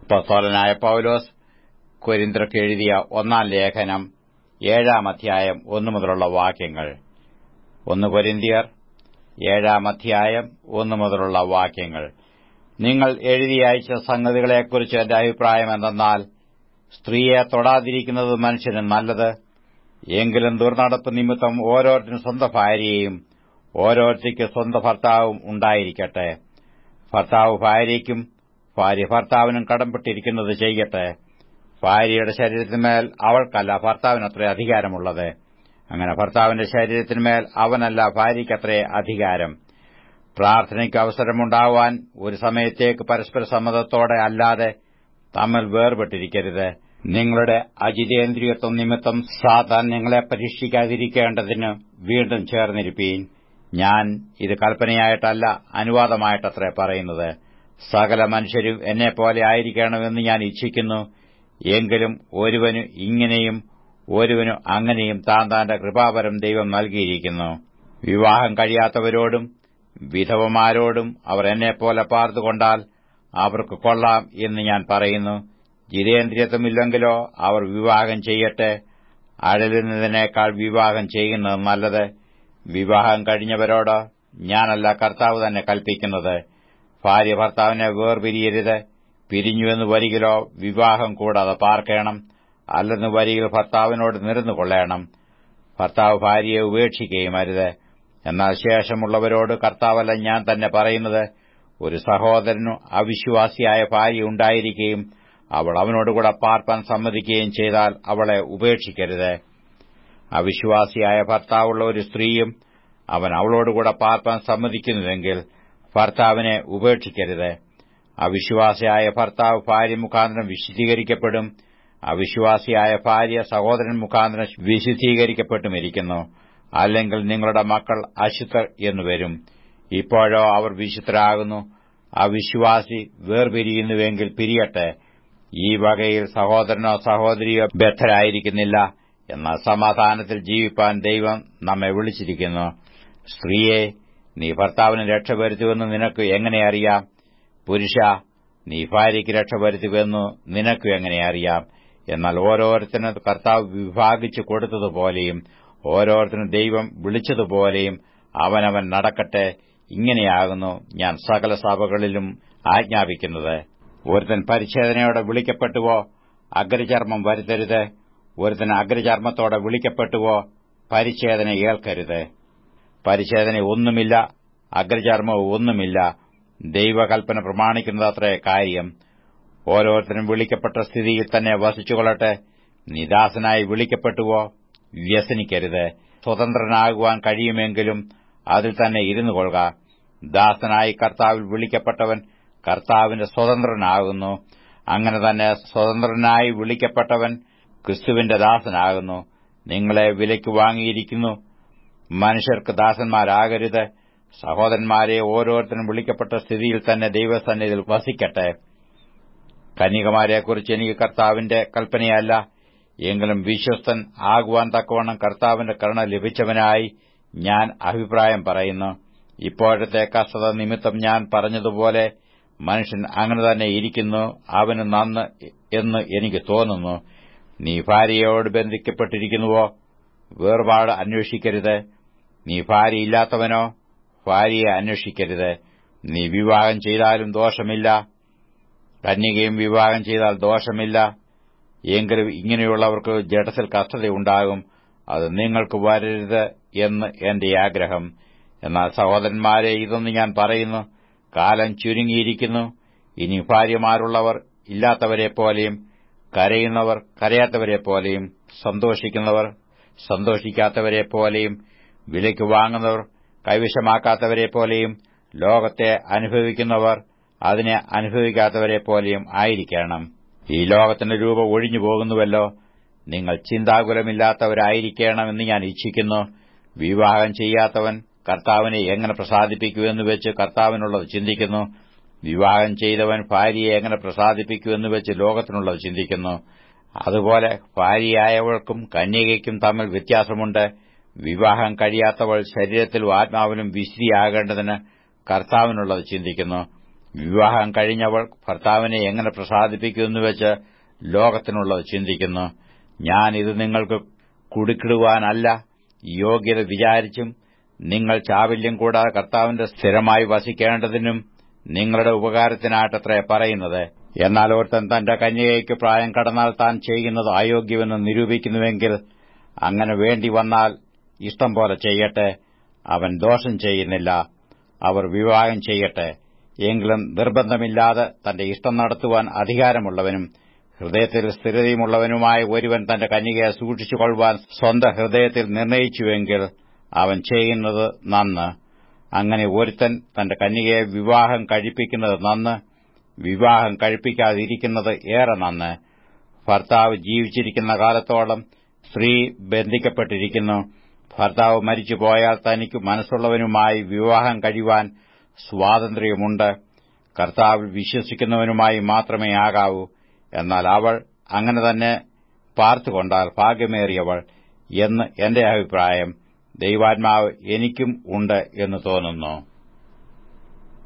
അപ്പോസ്തലനായ പൗലോസ് കൊരിന്ത്യർക്ക് എഴുതിയ 1 ലേഖനം 7 അധ്യായം 1 മുതലുള്ള വാക്യങ്ങൾ. 1 കൊരിന്ത്യർ 7 1 മുതലുള്ള വാക്യങ്ങൾ. നിങ്ങൾ എഴുതി അയച്ച സംഗതികളെക്കുറിച്ച് എന്റെ അഭിപ്രായം എന്തെന്നാൽ, സ്ത്രീയെ തൊടാതിരിക്കുന്നത് മനുഷ്യന് നല്ലത്. എങ്കിലും ദുർനടപ്പ് നിമിത്തം ഓരോരുത്തരും സ്വന്തം ഭാര്യയെയും ഓരോരുത്തർക്ക് സ്വന്തം ഭർത്താവും ഉണ്ടായിരിക്കട്ടെ. ഭർത്താവ് ഭാര്യയ്ക്കും ഭാര്യ ഭർത്താവിനും കടംപെട്ടിരിക്കുന്നത് ചെയ്യട്ടെ. ഭാര്യയുടെ ശരീരത്തിന്മേൽ അവൾക്കല്ല, ഭർത്താവിനത്രേ അധികാരമുള്ളത്. അങ്ങനെ ഭർത്താവിന്റെ ശരീരത്തിന്മേൽ അവനല്ല, ഭാര്യയ്ക്കത്രേ അധികാരം. പ്രാർത്ഥനയ്ക്ക് അവസരമുണ്ടാവാൻ ഒരു സമയത്തേക്ക് പരസ്പര സമ്മതത്തോടെ അല്ലാതെ തമ്മിൽ വേർപെട്ടിരിക്കരുത്. നിങ്ങളുടെ അജിതേന്ദ്രിയത്വം നിമിത്തം സാത്താൻ നിങ്ങളെ പരീക്ഷിക്കാതിരിക്കേണ്ടതിന് വീണ്ടും ചേർന്നിരിപ്പീൻ. ഞാൻ ഇത് കൽപ്പനയായിട്ടല്ല, അനുവാദമായിട്ടത്രേ പറയുന്നത്. സകല മനുഷ്യരും എന്നെപ്പോലെ ആയിരിക്കണമെന്ന് ഞാൻ ഇച്ഛിക്കുന്നു. എങ്കിലും ഒരുവന് ഇങ്ങനെയും ഒരുവന് അങ്ങനെയും താന്താന്റെ കൃപാവരം ദൈവം നൽകിയിരിക്കുന്നു. വിവാഹം കഴിയാത്തവരോടും വിധവമാരോടും അവർ എന്നെപ്പോലെ പാർത്തുകൊണ്ടാൽ അവർക്ക് കൊള്ളാം എന്ന് ഞാൻ പറയുന്നു. ജിതേന്ദ്രിയത്വമില്ലെങ്കിലോ അവർ വിവാഹം ചെയ്യട്ടെ. അഴലുന്നതിനേക്കാൾ വിവാഹം ചെയ്യുന്നത് നല്ലത്. വിവാഹം കഴിഞ്ഞവരോട് ഞാനല്ല, കർത്താവ് തന്നെ കൽപ്പിക്കുന്നത്. ഭാര്യ ഭർത്താവിനെ വേർപിരിയരുത്. പിരിഞ്ഞുവെന്ന് വരികിലോ വിവാഹം കൂടാതെ പാർക്കണം. അല്ലെന്ന് വരികിൽ ഭർത്താവിനോട് നിരന്നുകൊള്ളണം. ഭർത്താവ് ഭാര്യയെ ഉപേക്ഷിക്കുകയും അരുത്. എന്നാൽ ശേഷമുള്ളവരോട് കർത്താവല്ല, ഞാൻ തന്നെ പറയുന്നത്, ഒരു സഹോദരനു അവിശ്വാസിയായ ഭാര്യ ഉണ്ടായിരിക്കുകയും അവൾ അവനോടുകൂടെ പാർപ്പാൻ സമ്മതിക്കുകയും ചെയ്താൽ അവളെ ഉപേക്ഷിക്കരുത്. അവിശ്വാസിയായ ഭർത്താവുള്ള ഒരു സ്ത്രീയും അവൻ അവളോടുകൂടെ പാർപ്പാൻ സമ്മതിക്കുന്നുവെങ്കിൽ ഭർത്താവിനെ ഉപേക്ഷിക്കരുത്. അവിശ്വാസിയായ ഭർത്താവ് ഭാര്യ മുഖാന്തരം വിശുദ്ധീകരിക്കപ്പെടും. അവിശ്വാസിയായ ഭാര്യ സഹോദരൻ മുഖാന്തരം വിശുദ്ധീകരിക്കപ്പെട്ടുമിരിക്കുന്നു. അല്ലെങ്കിൽ നിങ്ങളുടെ മക്കൾ അശുദ്ധർ എന്നുവരും. ഇപ്പോഴോ അവർ വിശുദ്ധരാകുന്നു. അവിശ്വാസി വേർപിരിയുന്നുവെങ്കിൽ പിരിയട്ടെ. ഈ വകയിൽ സഹോദരനോ സഹോദരിയോ ബദ്ധരായിരിക്കുന്നില്ല. എന്നാൽ സമാധാനത്തിൽ ജീവിപ്പാൻ ദൈവം നമ്മെ വിളിച്ചിരിക്കുന്നു. സ്ത്രീയെ, നീ ഭർത്താവിന് രക്ഷ വരുത്തുവെന്ന് നിനക്ക് എങ്ങനെ അറിയാം? പുരുഷ, നീ ഭാര്യയ്ക്ക് രക്ഷ വരുത്തുവെന്നു നിനക്ക് എങ്ങനെ അറിയാം? എന്നാൽ ഓരോരുത്തരും കർത്താവ് വിഭാഗിച്ചു കൊടുത്തതുപോലെയും ഓരോരുത്തരും ദൈവം വിളിച്ചതുപോലെയും അവനവൻ നടക്കട്ടെ. ഇങ്ങനെയാകുന്നു ഞാൻ സകല സഭകളിലും ആജ്ഞാപിക്കുന്നത്. ഒരുത്തൻ പരിച്ഛേദനയോടെ വിളിക്കപ്പെട്ടുവോ അഗ്രചർമ്മം വരുത്തരുത്. ഒരുത്തൻ അഗ്രചർമ്മത്തോടെ വിളിക്കപ്പെട്ടുവോ പരിച്ഛേദന ഏൽക്കരുത്. പരിച്ഛേദന ഒന്നുമില്ല, അഗ്രചർമ്മവും ഒന്നുമില്ല. ദൈവകൽപ്പന പ്രമാണിക്കുന്നതത്രേ കാര്യം. ഓരോരുത്തരും വിളിക്കപ്പെട്ട സ്ഥിതിയിൽ തന്നെ വസിച്ചുകൊള്ളട്ടെ. നീ ദാസനായി വിളിക്കപ്പെട്ടുവോ വ്യസനിക്കരുത്. സ്വതന്ത്രനാകുവാൻ കഴിയുമെങ്കിലും അതിൽ തന്നെ ഇരുന്നുകൊള്ളുക. ദാസനായി കർത്താവിൽ വിളിക്കപ്പെട്ടവൻ കർത്താവിന്റെ സ്വതന്ത്രനാകുന്നു. അങ്ങനെ തന്നെ സ്വതന്ത്രനായി വിളിക്കപ്പെട്ടവൻ ക്രിസ്തുവിന്റെ ദാസനാകുന്നു. നിങ്ങളെ വിലയ്ക്ക് വാങ്ങിയിരിക്കുന്നു. മനുഷ്യർക്ക് ദാസന്മാരാകരുത്. സഹോദരന്മാരെ, ഓരോരുത്തരും വിളിക്കപ്പെട്ട സ്ഥിതിയിൽ തന്നെ ദൈവസന്നിധിയിൽ വസിക്കട്ടെ. കന്യകമാരെക്കുറിച്ച് എനിക്ക് കർത്താവിന്റെ കൽപ്പനയല്ല, എങ്കിലും വിശ്വസ്തൻ ആകുവാൻ തക്കവണ്ണം കർത്താവിന്റെ കരുണ ലഭിച്ചവനായി ഞാൻ അഭിപ്രായം പറയുന്നു. ഇപ്പോഴത്തെ കഷ്ടത നിമിത്തം ഞാൻ പറഞ്ഞതുപോലെ മനുഷ്യൻ അങ്ങനെ തന്നെ ഇരിക്കുന്നു, അവന് നന്ന് എന്ന് എനിക്ക് തോന്നുന്നു. നീ ഭാര്യയോട് ബന്ധിക്കപ്പെട്ടിരിക്കുന്നുവോ? വേർപാട് അന്വേഷിക്കരുത്. നീ ഭാര്യയില്ലാത്തവനോ? ഭാര്യയെ അന്വേഷിക്കരുത്. നീ വിവാഹം ചെയ്താലും ദോഷമില്ല, കന്യകയും വിവാഹം ചെയ്താൽ ദോഷമില്ല. എങ്കിലും ഇങ്ങനെയുള്ളവർക്ക് ജഡത്തിൽ കഷ്ടതയുണ്ടാകും. അത് നിങ്ങൾക്ക് വരരുത് എന്ന് എന്റെ ആഗ്രഹം. എന്നാൽ സഹോദരന്മാരെ, ഇതൊന്ന് ഞാൻ പറയുന്നു, കാലം ചുരുങ്ങിയിരിക്കുന്നു. ഇനി ഭാര്യമാരുള്ളവർ ഇല്ലാത്തവരെപ്പോലെയും, കരയുന്നവർ കരയാത്തവരെപ്പോലെയും, സന്തോഷിക്കുന്നവർ സന്തോഷിക്കാത്തവരെപ്പോലെയും, വിലയ്ക്ക് വാങ്ങുന്നവർ കൈവശമാക്കാത്തവരെപ്പോലെയും, ലോകത്തെ അനുഭവിക്കുന്നവർ അതിനെ അനുഭവിക്കാത്തവരെപ്പോലെയും ആയിരിക്കണം. ഈ ലോകത്തിന്റെ രൂപം ഒഴിഞ്ഞു പോകുന്നുവല്ലോ. നിങ്ങൾ ചിന്താകുലമില്ലാത്തവരായിരിക്കണമെന്ന് ഞാൻ ഇച്ഛിക്കുന്നു. വിവാഹം ചെയ്യാത്തവൻ കർത്താവിനെ എങ്ങനെ പ്രസാദിപ്പിക്കുമെന്ന് വെച്ച് കർത്താവിനുള്ളത് ചിന്തിക്കുന്നു. വിവാഹം ചെയ്തവൻ ഭാര്യയെ എങ്ങനെ പ്രസാദിപ്പിക്കുമെന്ന് വെച്ച് ലോകത്തിനുള്ളത് ചിന്തിക്കുന്നു. അതുപോലെ ഭാര്യയായവൾക്കും കന്യകയ്ക്കും തമ്മിൽ വ്യത്യാസമുണ്ട്. വിവാഹം കഴിയാത്തവൾ ശരീരത്തിലും ആത്മാവിലും വിശുദ്ധിയാകേണ്ടതിന് കർത്താവിനുള്ളത് ചിന്തിക്കുന്നു. വിവാഹം കഴിഞ്ഞവൾ ഭർത്താവിനെ എങ്ങനെ പ്രസാദിപ്പിക്കുമെന്ന് വെച്ച് ലോകത്തിനുള്ളത് ചിന്തിക്കുന്നു. ഞാൻ ഇത് നിങ്ങൾക്ക് കുടുക്കിടുവാനല്ല, യോഗ്യത വിചാരിച്ചും നിങ്ങൾ ചാവല്യം കൂടാതെ കർത്താവിന്റെ സ്ഥിരമായി വസിക്കേണ്ടതിനും നിങ്ങളുടെ ഉപകാരത്തിനായിട്ടത്രേ പറയുന്നത്. എന്നാൽ ഒരുത്തൻ തന്റെ കന്യകയ്ക്ക് പ്രായം കടന്നാൽ താൻ ചെയ്യുന്നത് അയോഗ്യമെന്ന് നിരൂപിക്കുന്നുവെങ്കിൽ അങ്ങനെ വേണ്ടി വന്നാൽ ഇഷ്ടം പോലെ ചെയ്യട്ടെ, അവൻ ദോഷം ചെയ്യുന്നില്ല. അവർ വിവാഹം ചെയ്യട്ടെ. എങ്കിലും നിർബന്ധമില്ലാതെ തന്റെ ഇഷ്ടം നടത്തുവാൻ അധികാരമുള്ളവനും ഹൃദയത്തിൽ സ്ഥിരതയുമുള്ളവനുമായ ഒരുവൻ തന്റെ കന്യകയെ സൂക്ഷിച്ചുകൊള്ളുവാൻ സ്വന്തം ഹൃദയത്തിൽ നിർണയിച്ചുവെങ്കിൽ അവൻ ചെയ്യുന്നത് നന്ന്. അങ്ങനെ ഒരുത്തൻ തന്റെ കന്യകയെ വിവാഹം കഴിപ്പിക്കുന്നത് നന്ന്, വിവാഹം കഴിപ്പിക്കാതിരിക്കുന്നത് ഏറെ നന്ന്. ഭർത്താവ് ജീവിച്ചിരിക്കുന്ന കാലത്തോളം സ്ത്രീ ബന്ധിക്കപ്പെട്ടിരിക്കുന്നു. ഭർത്താവ് മരിച്ചുപോയാൽ തനിക്ക് മനസ്സുള്ളവനുമായി വിവാഹം കഴിയുവാൻ സ്വാതന്ത്ര്യമുണ്ട്. കർത്താവിൽ വിശ്വസിക്കുന്നവനുമായി മാത്രമേ ആകാവൂ. എന്നാൽ അവൾ അങ്ങനെ തന്നെ പാർത്തുകൊണ്ടാൽ ഭാഗ്യമേറിയവൾ എന്ന് എന്റെ അഭിപ്രായം. ദൈവാത്മാവ് എനിക്കും ഉണ്ട് എന്ന് തോന്നുന്നു.